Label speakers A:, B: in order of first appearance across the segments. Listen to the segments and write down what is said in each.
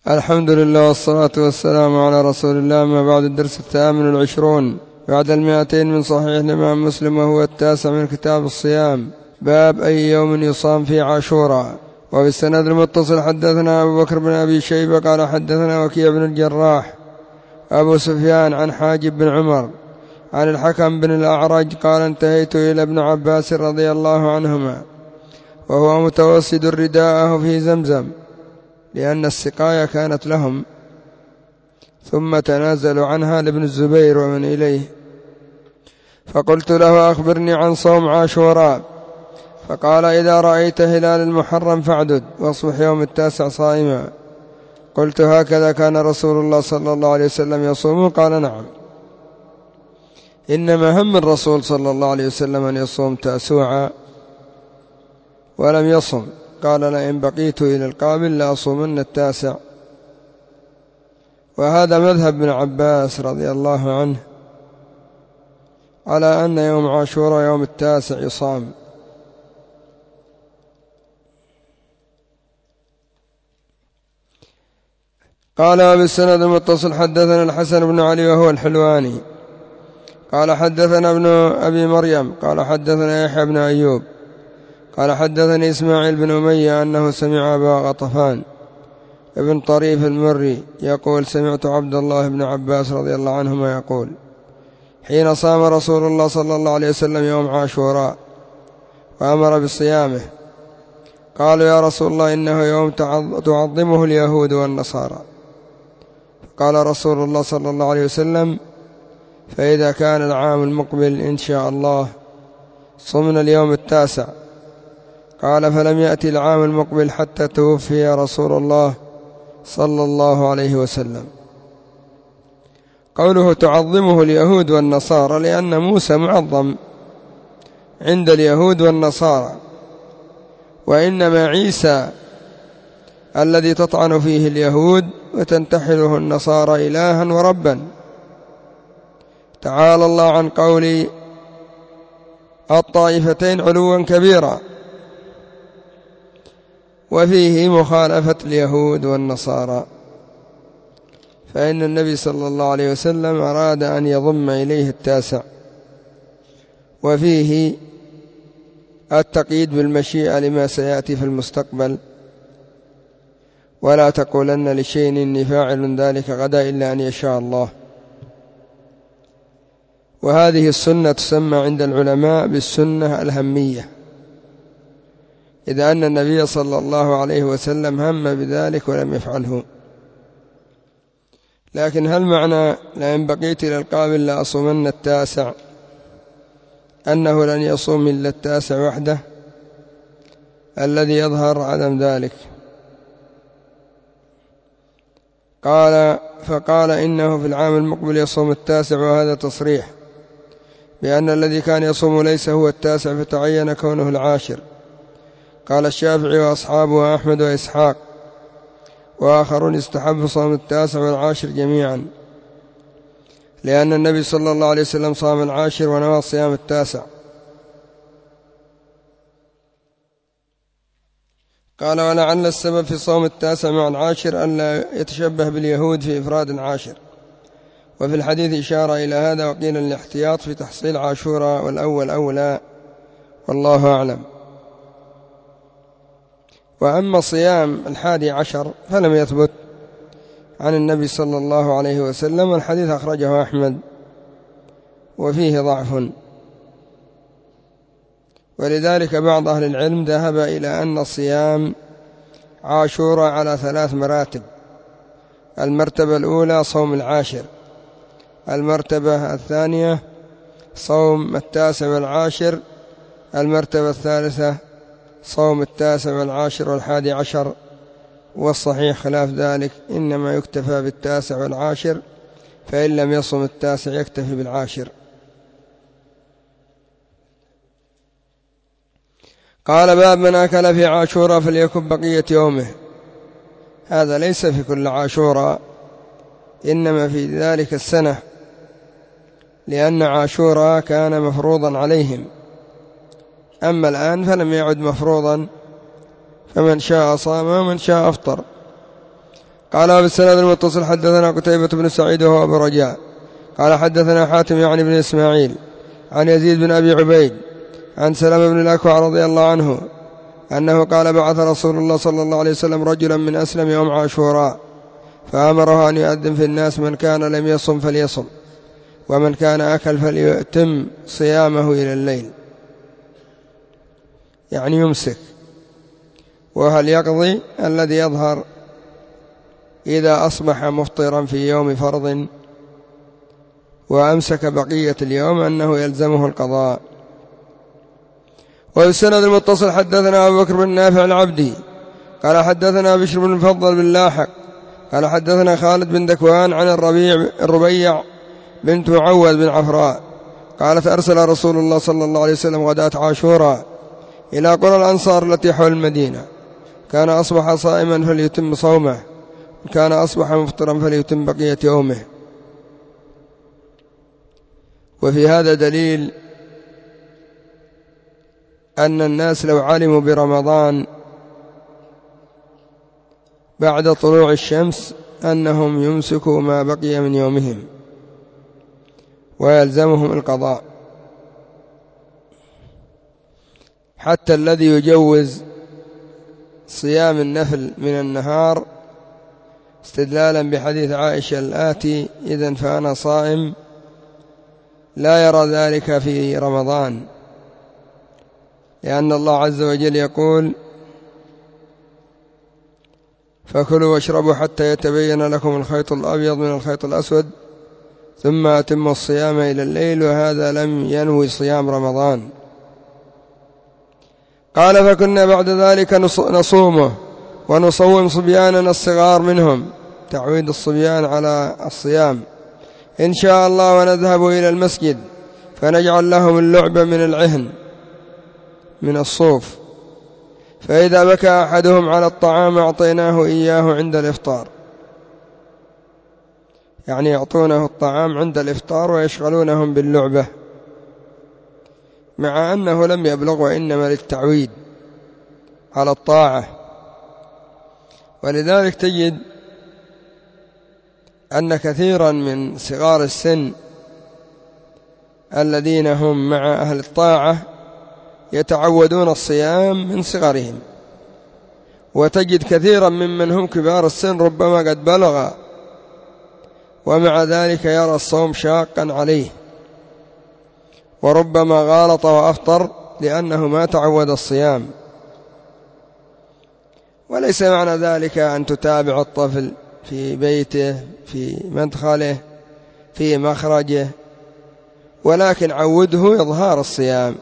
A: الحمد لله والصلاة والسلام على رسول الله. ما بعد الدرس 28 بعد 200 من صحيح الإمام مسلم، وهو 9 من كتاب الصيام. باب أي يوم يصام في عاشوراء. وفي السند المتصل حدثنا أبو بكر بن أبي شيبة قال حدثنا وكيع بن الجراح أبو سفيان عن حاجب بن عمر عن الحكم بن الأعرج قال انتهيت إلى ابن عباس رضي الله عنهما وهو متوسد رداءه في زمزم، لأن السقاية كانت لهم، ثم تنازلوا عنها لابن الزبير ومن إليه، فقلت له أخبرني عن صوم عاشوراء، فقال إذا رأيت هلال المحرم فاعدد واصبح يوم 9 صائما. قلت هكذا كان رسول الله صلى الله عليه وسلم يصوم؟ قال نعم. إنما هم الرسول صلى الله عليه وسلم أن يصوم تاسوعا ولم يصم، قال لئن بقيت إلى القابل لأصومن 9. وهذا مذهب ابن عباس رضي الله عنه على أن يوم عاشوراء يوم 9 يصام. قال بالسند المتصل حدثنا الحسن بن علي وهو الحلواني قال حدثنا ابن أبي مريم قال حدثنا يحيى بن أيوب قال حدثني إسماعيل بن أمية أنه سمع أبا غطفان ابن طريف المري يقول سمعت عبد الله بن عباس رضي الله عنهما يقول حين صام رسول الله صلى الله عليه وسلم يوم عاشوراء وأمر بصيامه قالوا يا رسول الله إنه يوم تعظمه اليهود والنصارى، قال رسول الله صلى الله عليه وسلم فإذا كان العام المقبل إن شاء الله صمنا اليوم 9. قال فلم يأتي العام المقبل حتى توفي رسول الله صلى الله عليه وسلم. قوله تعظمه اليهود والنصارى لأن موسى معظم عند اليهود والنصارى، وإنما عيسى الذي تطعن فيه اليهود وتنتحله النصارى إلها وربا. تعالى الله عن قول الطائفتين علوا كبيرا، وفيه مخالفة اليهود والنصارى، فإن النبي صلى الله عليه وسلم أراد أن يضم إليه 9، وفيه التقييد بالمشيئة لما سيأتي في المستقبل، ولا تقولن لشيء إني فاعل ذلك غدا إلا أن يشاء الله. وهذه السنة تسمى عند العلماء بالسنة الهمية، إذا أن النبي صلى الله عليه وسلم هم بذلك ولم يفعله. لكن هل معنى لئن بقيت إلى القابل لأصومن 9 أنه لن يصوم إلا 9 وحده؟ الذي يظهر عدم ذلك. فقال إنه في العام المقبل يصوم 9، وهذا تصريح بأن الذي كان يصوم ليس هو 9، فتعين كونه 10. قال الشافعي وأصحابه وأحمد وإسحاق وآخرون يستحب صوم 9 و10 جميعا، لأن النبي صلى الله عليه وسلم صام 10 ونوى صيام 9. قال ولعل السبب في صوم 9 مع 10 أن لا يتشبه باليهود في إفراد 10، وفي الحديث إشارة إلى هذا، وقيل الاحتياط في تحصيل عاشوراء والأول أولى، والله أعلم. وأما صيام 11 فلم يثبت عن النبي صلى الله عليه وسلم، والحديث أخرجه أحمد وفيه ضعف، ولذلك بعض أهل العلم ذهب إلى أن صيام عاشوراء على 3 مراتب. المرتبة الأولى صوم 10، المرتبة الثانية صوم 9 و10، المرتبة الثالثة صوم 9 و10 و11. والصحيح خلاف ذلك، إنما يكتفى 9 و10، فإن لم يصم 9 يكتفي 10. قال باب من أكل في عاشوراء فليكن بقية يومه. هذا ليس في كل عاشوراء، إنما في ذلك السنة، لأن عاشوراء كان مفروضا عليهم، أما الآن فلم يعد مفروضا، فمن شاء صام ومن شاء أفطر. قال وبالسند المتصل حدثنا قتيبة بن سعيد وهو أبو رجاء قال حدثنا حاتم يعني بن إسماعيل عن يزيد بن أبي عبيد عن سلمة بن الأكوع رضي الله عنه أنه قال بعث رسول الله صلى الله عليه وسلم رجلا من أسلم يوم عاشوراء فأمره أن يؤذن في الناس من كان لم يصم فليصم ومن كان أكل فليتم صيامه إلى الليل، يعني يمسك، وهل يقضي الذي يظهر إذا أصبح مفطرا في يوم فرض وأمسك بقية اليوم أنه يلزمه القضاء. والسند المتصل حدثنا أبو بكر بن نافع العبدي قال حدثنا بشر بن المفضل بن لاحق قال حدثنا خالد بن ذكوان عن الربيع بنت معوذ بن عفراء قالت أرسل رسول الله صلى الله عليه وسلم غداة عاشوراء إلى قرى الأنصار التي حول المدينة، كان أصبح صائما فليتم صومه، كان أصبح مفطرا فليتم بقية يومه. وفي هذا دليل أن الناس لو علموا برمضان بعد طلوع الشمس أنهم يمسكوا ما بقي من يومهم ويلزمهم القضاء، حتى الذي يجوز صيام النفل من النهار استدلالا بحديث عائشة الآتي إذن فأنا صائم لا يرى ذلك في رمضان، لأن الله عز وجل يقول فكلوا واشربوا حتى يتبين لكم الخيط الأبيض من الخيط الأسود ثم أتموا الصيام إلى الليل، وهذا لم ينوي صيام رمضان. قال فكنا بعد ذلك نصومه ونصوم صبياننا الصغار منهم، تعويد الصبيان على الصيام إن شاء الله، ونذهب إلى المسجد فنجعل لهم اللعبة من العهن من الصوف، فإذا بكى أحدهم على الطعام أعطيناه إياه عند الإفطار، يعني يعطونه الطعام عند الإفطار ويشغلونهم باللعبة، مع أنه لم يبلغ وإنما للتعويد على الطاعة. ولذلك تجد أن كثيرا من صغار السن الذين هم مع أهل الطاعة يتعودون الصيام من صغرهم، وتجد كثيرا ممن هم كبار السن ربما قد بلغ ومع ذلك يرى الصوم شاقا عليه، وربما غالط وأفطر لأنه ما تعود الصيام. وليس معنى ذلك أن تتابع الطفل في بيته في مدخله في مخرجه، ولكن عوده إظهار الصيام،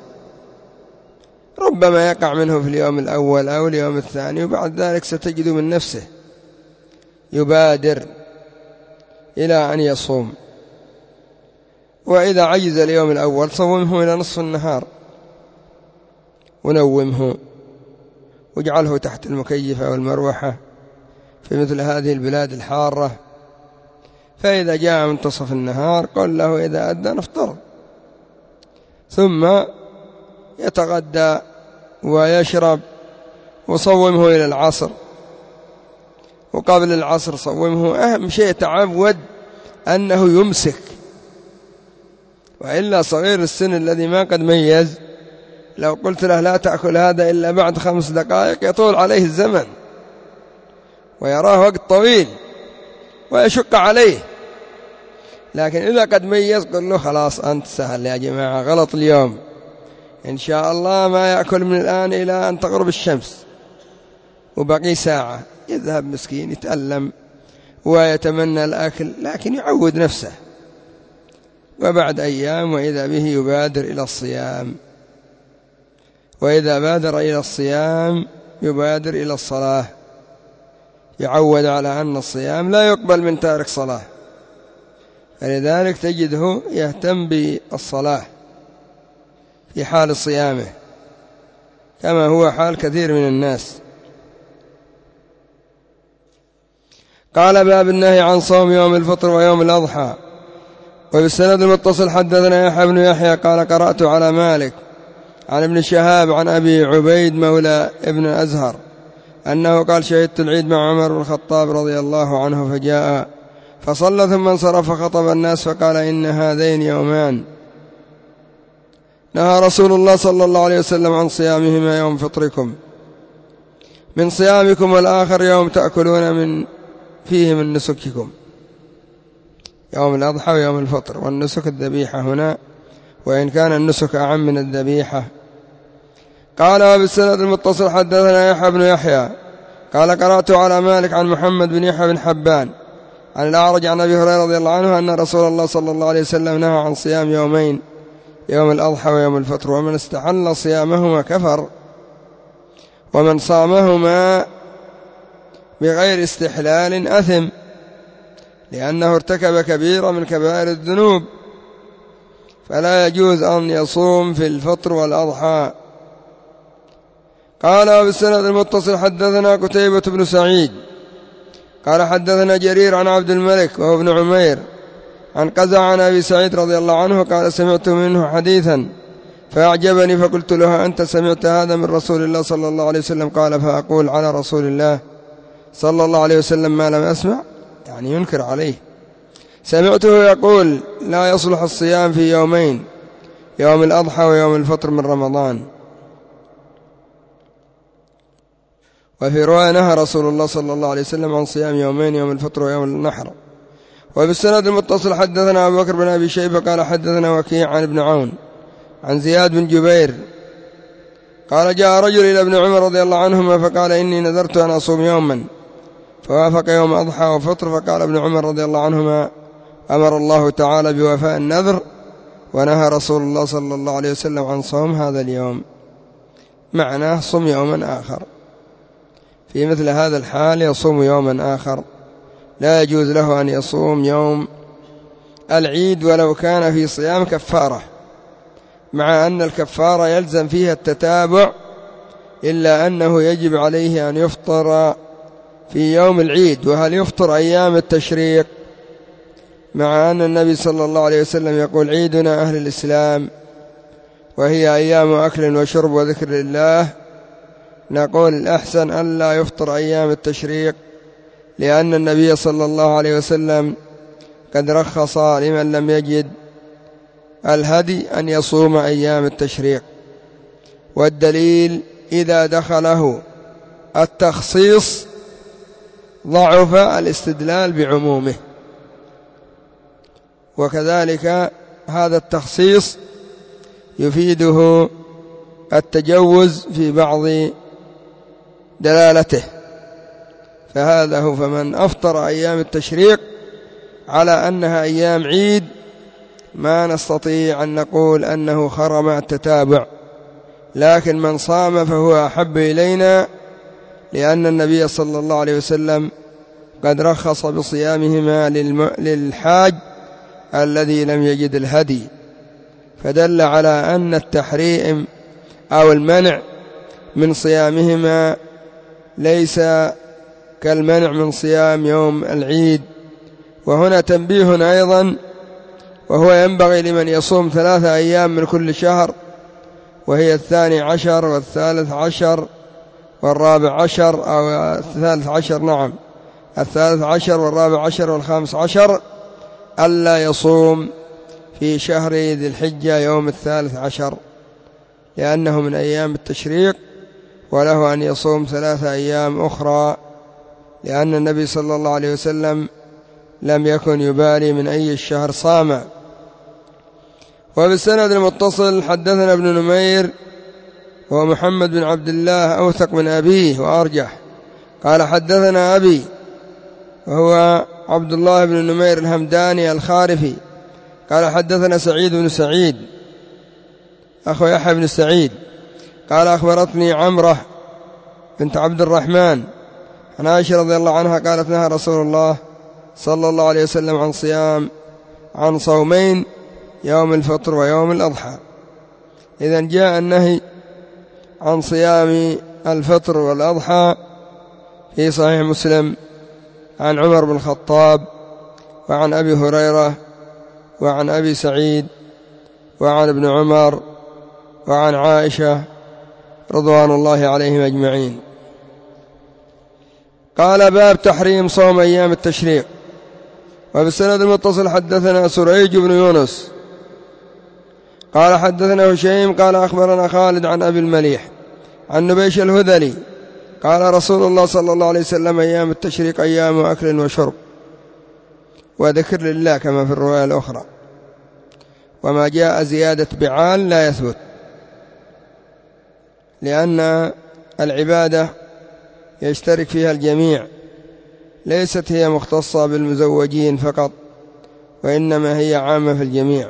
A: ربما يقع منه في اليوم الأول أو اليوم الثاني، وبعد ذلك ستجد من نفسه يبادر إلى أن يصوم. وإذا عجز اليوم الأول صومه إلى نصف النهار ونومه واجعله تحت المكيف أو المروحة في مثل هذه البلاد الحارة، فإذا جاء منتصف النهار قل له إذا أذن افطر، ثم يتغدى ويشرب، وصومه إلى العصر، وقبل العصر صومه. أهم شيء تعود أنه يمسك، وإلا صغير السن الذي ما قد ميز لو قلت له لا تأكل هذا إلا بعد 5 دقائق يطول عليه الزمن ويراه وقت طويل ويشق عليه، لكن إذا قد ميز قل له خلاص أنت سهل يا جماعة، غلط اليوم إن شاء الله ما يأكل من الآن إلى أن تغرب الشمس وبقي ساعة، يذهب مسكين يتألم ويتمنى الأكل، لكن يعود نفسه، وبعد أيام وإذا به يبادر إلى الصيام، وإذا بادر إلى الصيام يبادر إلى الصلاة، يعود على أن الصيام لا يقبل من تارك صلاة، فلذلك تجده يهتم بالصلاة في حال صيامه كما هو حال كثير من الناس. قال باب النهي عن صوم يوم الفطر ويوم الأضحى. وبالسند المتصل حدثنا يحيى بن يحيى قال قرأت على مالك عن ابن شهاب عن أبي عبيد مولى ابن أزهر أنه قال شهدت العيد مع عمر بن الخطاب رضي الله عنه فجاء فصلى ثم انصرف فخطب الناس فقال إن هذين يومان نهى رسول الله صلى الله عليه وسلم عن صيامهما يوم فطركم من صيامكم، والآخر يوم تأكلون فيه من نسككم، يوم الأضحى ويوم الفطر. والنسك الذبيحة هنا، وإن كان النسك أعم من الذبيحة. قال وبالسند المتصل حدثنا يحيى بن يحيى قال قرأت على مالك عن محمد بن يحيى بن حبان عن الأعرج عن أبي هريرة رضي الله عنه أن رسول الله صلى الله عليه وسلم نهى عن صيام يومين، يوم الأضحى ويوم الفطر، ومن استحل صيامهما كفر، ومن صامهما بغير استحلال أثم، لأنه ارتكب كبيرة من كبائر الذنوب، فلا يجوز أن يصوم في الفطر والأضحى. قال وبالسند المتصل حدثنا قتيبة بن سعيد قال حدثنا جرير عن عبد الملك وهو ابن عمير عن قزع عن أبي سعيد رضي الله عنه قال سمعت منه حديثا فأعجبني فقلت له أنت سمعت هذا من رسول الله صلى الله عليه وسلم؟ قال فأقول على رسول الله صلى الله عليه وسلم ما لم أسمع، يعني ينكر عليه. سمعته يقول لا يصلح الصيام في يومين، يوم الأضحى ويوم الفطر من رمضان. وفي رواية نهى رسول الله صلى الله عليه وسلم عن صيام يومين، يوم الفطر ويوم النحر. وبالسند المتصل حدثنا أبو بكر بن أبي شيبة قال حدثنا وكيع عن ابن عون عن زياد بن جبير قال جاء رجل إلى ابن عمر رضي الله عنهما فقال إني نذرت أن أصوم يوما، فوافق يوم أضحى وفطر، فقال ابن عمر رضي الله عنهما أمر الله تعالى بوفاء النذر، ونهى رسول الله صلى الله عليه وسلم عن صوم هذا اليوم، معناه صم يوما آخر. في مثل هذا الحال يصوم يوما آخر، لا يجوز له أن يصوم يوم العيد ولو كان في صيام كفارة، مع أن الكفارة يلزم فيها التتابع، إلا أنه يجب عليه أن يفطر في يوم العيد. وهل يفطر أيام التشريق؟ مع أن النبي صلى الله عليه وسلم يقول عيدنا أهل الإسلام وهي أيام أكل وشرب وذكر لله، نقول الأحسن أن لا يفطر أيام التشريق، لأن النبي صلى الله عليه وسلم قد رخص لمن لم يجد الهدي أن يصوم أيام التشريق. والدليل إذا دخله التخصيص ضعف الاستدلال بعمومه، وكذلك هذا التخصيص يفيده التجوز في بعض دلالته، فهذا هو. فمن أفطر أيام التشريق على أنها أيام عيد ما نستطيع أن نقول أنه خرم التتابع، لكن من صام فهو أحب إلينا، لأن النبي صلى الله عليه وسلم قد رخص بصيامهما للحاج الذي لم يجد الهدي، فدل على أن التحريم أو المنع من صيامهما ليس كالمنع من صيام يوم العيد. وهنا تنبيه أيضا، وهو ينبغي لمن يصوم 3 أيام من كل شهر، وهي 12 و13 و14 أو 13، نعم 13 و14 و15، ألا يصوم في شهر ذي الحجة يوم 13 لأنه من أيام التشريق، وله أن يصوم 3 أيام أخرى، لأن النبي صلى الله عليه وسلم لم يكن يبالي من أي الشهر صام. وبالسند المتصل حدثنا ابن نمير ومحمد بن عبد الله أوثق من أبيه وأرجح قال حدثنا أبي وهو عبد الله بن نمير الهمداني الخارفي قال حدثنا سعيد بن سعيد أخو يحيى بن سعيد قال أخبرتني عمرة بنت عبد الرحمن عن عائشة رضي الله عنها قالت نهى رسول الله صلى الله عليه وسلم عن صومين، يوم الفطر ويوم الأضحى. إذن جاء النهي عن صيام الفطر والأضحى في صحيح مسلم عن عمر بن الخطاب وعن أبي هريرة وعن أبي سعيد وعن ابن عمر وعن عائشة رضوان الله عليهم أجمعين. قال باب تحريم صوم أيام التشريق. وبالسند المتصل حدثنا سريج بن يونس قال حدثنا هشيم قال أخبرنا خالد عن أبي المليح عن نبيش الهذلي قال رسول الله صلى الله عليه وسلم أيام التشريق أيام أكل وشرب وذكر لله كما في الرواية الأخرى، وما جاء زيادة بعال لا يثبت، لأن العبادة يشترك فيها الجميع، ليست هي مختصة بالمزوجين فقط، وإنما هي عامة في الجميع.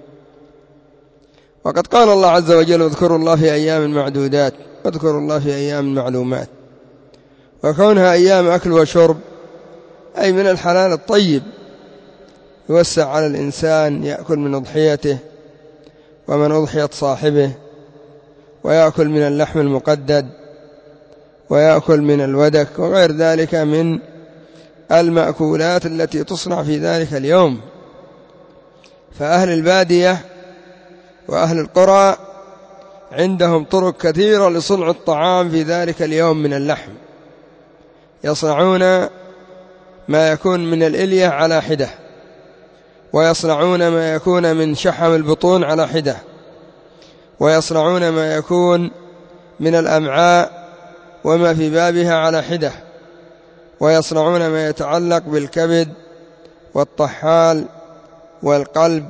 A: وقد قال الله عز وجل اذكروا الله في أيام معدودات واذكروا الله في أيام معلومات، وكونها أيام أكل وشرب أي من الحلال الطيب يوسع على الإنسان يأكل من أضحيته ومن أضحية صاحبه، ويأكل من اللحم المقدد، ويأكل من الودك وغير ذلك من المأكولات التي تصنع في ذلك اليوم. فأهل البادية وأهل القرى عندهم طرق كثيرة لصنع الطعام في ذلك اليوم من اللحم، يصنعون ما يكون من الإلية على حدة، ويصنعون ما يكون من شحم البطون على حدة، ويصنعون ما يكون من الأمعاء وما في بابها على حدة، ويصنعون ما يتعلق بالكبد والطحال والقلب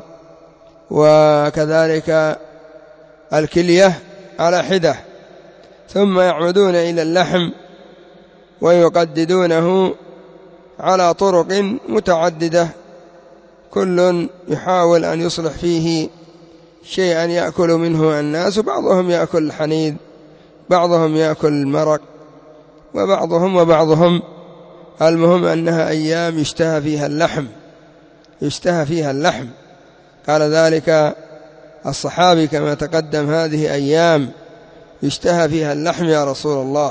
A: وكذلك الكلية على حدة، ثم يعمدون إلى اللحم ويقددونه على طرق متعددة، كل يحاول أن يصلح فيه شيئا يأكل منه الناس، وبعضهم يأكل الحنيذ، بعضهم يأكل المرق، وبعضهم المهم أنها أيام يشتهى فيها اللحم. قال ذلك الصحابي كما تقدم هذه أيام يشتهى فيها اللحم يا رسول الله،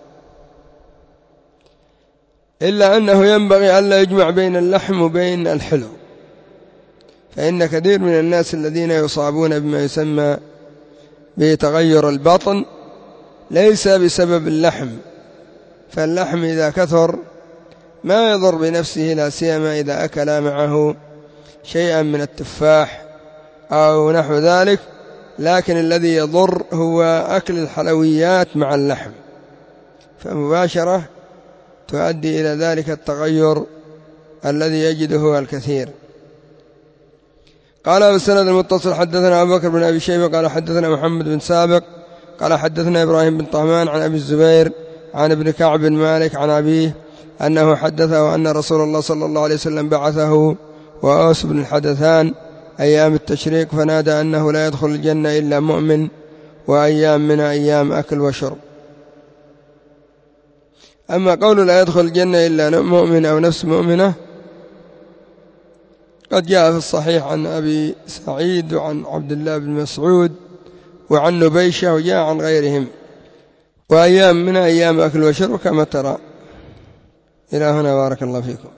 A: إلا أنه ينبغي ألا يجمع بين اللحم وبين الحلو، فإن كثير من الناس الذين يصابون بما يسمى بتغير البطن ليس بسبب اللحم، فاللحم إذا كثر ما يضر بنفسه، لا سيما إذا أكل معه شيئا من التفاح أو نحو ذلك، لكن الذي يضر هو أكل الحلويات مع اللحم، فمباشرة تؤدي إلى ذلك التغير الذي يجده الكثير. قال بالسند المتصل حدثنا أبو بكر بن أبي شيبة قال حدثنا محمد بن سابق قال حدثنا إبراهيم بن طهمان عن أبي الزبير عن ابن كعب بن مالك عن أبيه أنه حدثه أن رسول الله صلى الله عليه وسلم بعثه وأوس بن الحدثان أيام التشريق، فنادى أنه لا يدخل الجنة إلا مؤمن، وأيام من أيام أكل وشرب. أما قول لا يدخل الجنة إلا مؤمن أو نفس مؤمنة قد جاء في الصحيح عن أبي سعيد وعن عبد الله بن مسعود وعن نبيشة، وجاء عن غيرهم، وأيام من أيام أكل وشرب كما ترى. إلى هنا بارك الله فيكم.